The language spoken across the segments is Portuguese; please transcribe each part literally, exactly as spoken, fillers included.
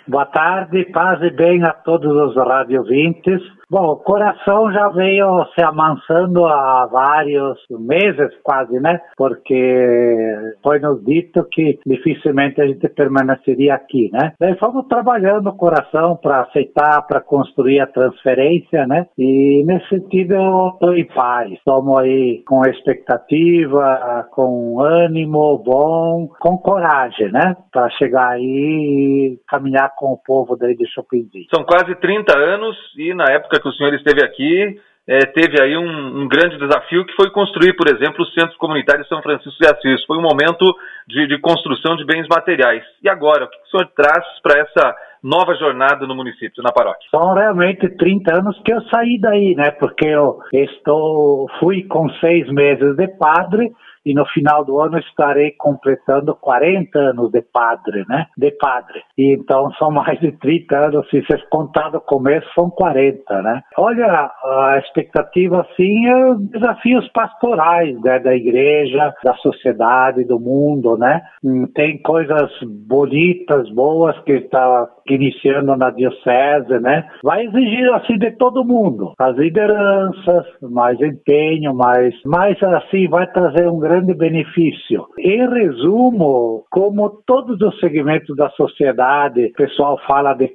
Boa tarde, paz e bem a todos os radiovintes. Bom, o coração já veio se amansando há vários meses quase, né? Porque foi nos dito que dificilmente a gente permaneceria aqui, né? Daí fomos trabalhando o coração para aceitar, para construir a transferência, né? E nesse sentido eu estou em paz. Estamos aí com expectativa, com ânimo bom, com coragem, né? Para chegar aí e caminhar com o povo daí de Chopinzinho. São quase trinta anos e na época que o senhor esteve aqui, é, teve aí um, um grande desafio que foi construir, por exemplo, o Centro Comunitário São Francisco de Assis. Foi um momento de, de construção de bens materiais. E agora, o que o senhor traz para essa nova jornada no município, na paróquia? São realmente trinta anos que eu saí daí, né? Porque eu estou, fui com seis meses de padre, e no final do ano estarei completando quarenta anos de padre, né? De padre. E então são mais de trinta anos, se você contar do começo, são quarenta, né? Olha, a expectativa, assim, é desafios pastorais, né? Da igreja, da sociedade, do mundo, né? Tem coisas bonitas, boas que está iniciando na diocese, né? Vai exigir, assim, de todo mundo. As lideranças, mais empenho, mais, mais assim, vai trazer um grande benefício. Em resumo, como todos os segmentos da sociedade, o pessoal fala de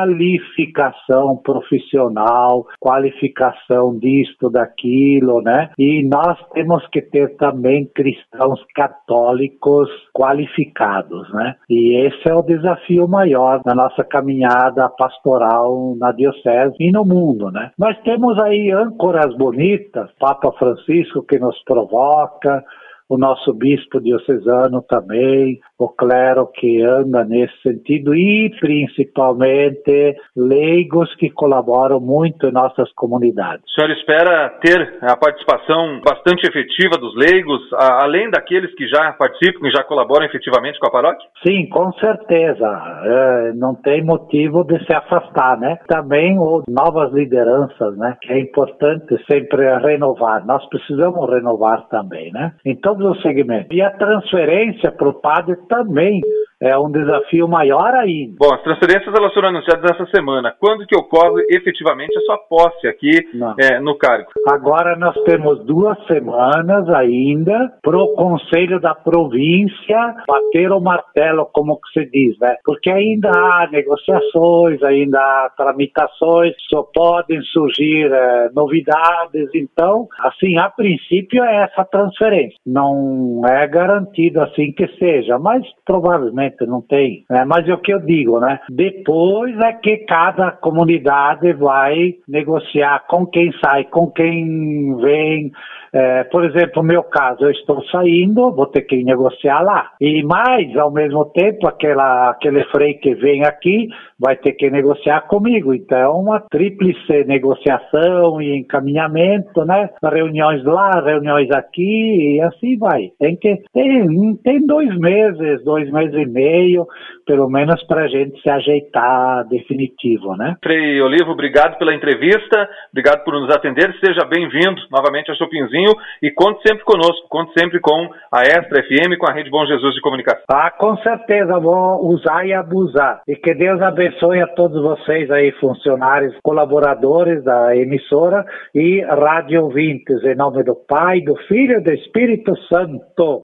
qualificação profissional, qualificação disto, daquilo, né? E nós temos que ter também cristãos católicos qualificados, né? E esse é o desafio maior da nossa caminhada pastoral na diocese e no mundo, né? Nós temos aí âncoras bonitas, Papa Francisco que nos provoca, o nosso bispo diocesano também, o clero que anda nesse sentido e principalmente leigos que colaboram muito em nossas comunidades. O senhor espera ter a participação bastante efetiva dos leigos, a, além daqueles que já participam e já colaboram efetivamente com a paróquia? Sim, com certeza. É, não tem motivo de se afastar, né? Também ou novas lideranças, né? Que é importante sempre renovar. Nós precisamos renovar também, né? Em todos os segmentos. E a transferência para o padre também é um desafio maior ainda. Bom, as transferências elas foram anunciadas essa semana. Quando que ocorre efetivamente a sua posse aqui é, no cargo? Agora nós temos duas semanas ainda para o Conselho da Província bater o martelo, como que se diz, né? Porque ainda há negociações, ainda há tramitações, só podem surgir é, novidades. Então, assim, a princípio é essa transferência. Não é garantido assim que seja, mas provavelmente não tem, né? Mas é o que eu digo, né? Depois é que cada comunidade vai negociar com quem sai, com quem vem. É, por exemplo, no meu caso, eu estou saindo, vou ter que negociar lá. E mais, ao mesmo tempo, aquela, aquele frei que vem aqui vai ter que negociar comigo. Então, uma tríplice negociação e encaminhamento, né? Reuniões lá, reuniões aqui e assim vai. Tem que tem, tem dois meses, dois meses e meio, pelo menos para a gente se ajeitar definitivo, né? Frei Olivo, obrigado pela entrevista, obrigado por nos atender. Seja bem-vindo novamente a Chopinzinho e conte sempre conosco, conte sempre com a Extra F M, com a Rede Bom Jesus de Comunicação. Ah, com certeza, vou usar e abusar. E que Deus abençoe a todos vocês aí, funcionários, colaboradores da emissora e rádio ouvintes, em nome do Pai, do Filho e do Espírito Santo.